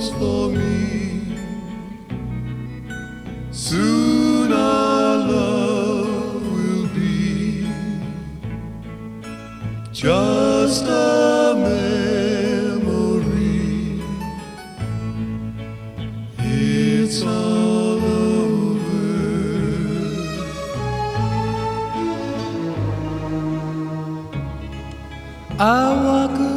close for me. Soon our love will be just a memory. It's all over. I walk